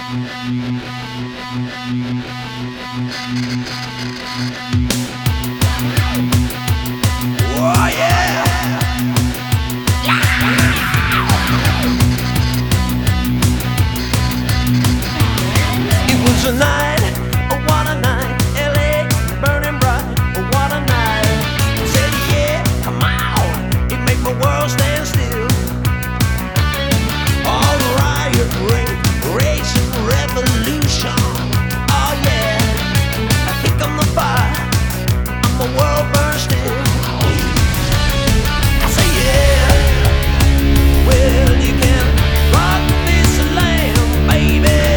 Oh yeah! It was a night, oh what a night, LA burning bright, oh what a night. I said yeah, come on, it made my world stand still. All riot, rage and revolution, oh yeah. Here come the fire, and my world burns still. I say yeah, well you can rock this land, baby.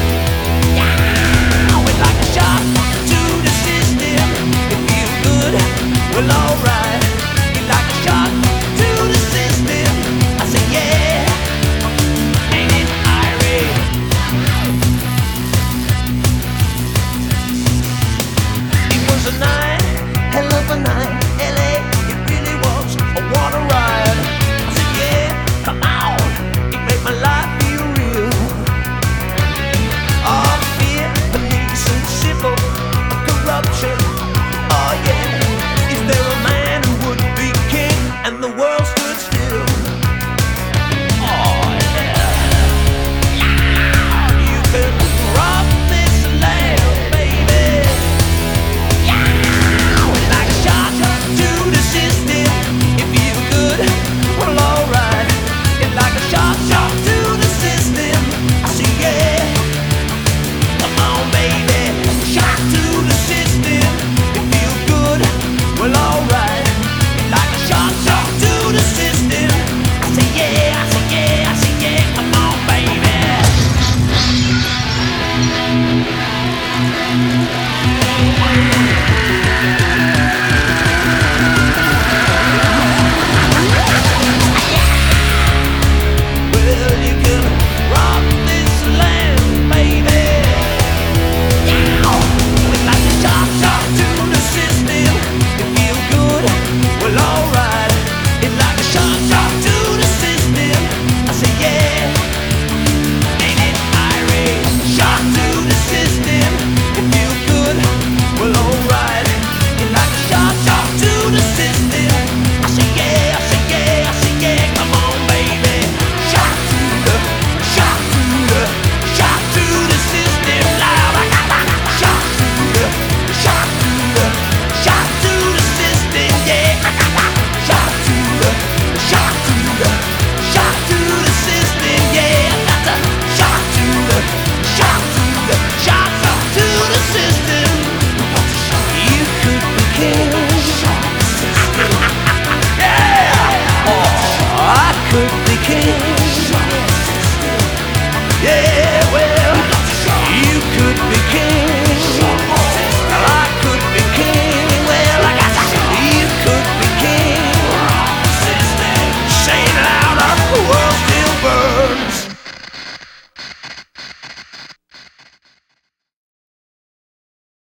Well, alright, you like a shot to the system. I say, yeah, ain't it irate? It was a night, hell of a night, LA, it really was a water ride. I said, yeah, come on, it made my life feel real. All fear, police and civil corruption, oh yeah. Is there a man who would be king and the world stood still? Oh yeah. You can rock this land, baby. Like a shot to the system. It feels good, well alright. It's like a shot to the system. I say yeah. Come on baby, shot to the system. It feels good. Well, alright, like a shot to the system. I say yeah, I say yeah, I say yeah, come on, baby. Well, you can rock this land, baby. Like a shot to the system. Well, alright, it's like a shot to the system. I say, yeah, ain't it irate? Shot to the system, it feels good. Well, alright, it's like a shot to the system. I say, yeah, I say, yeah, I say, yeah, come on, baby. Shot to the system. Loud, shot to the system, yeah. Shot to the system, yeah. That's a shot to the system. You could be king. Yeah. Oh, I could be king.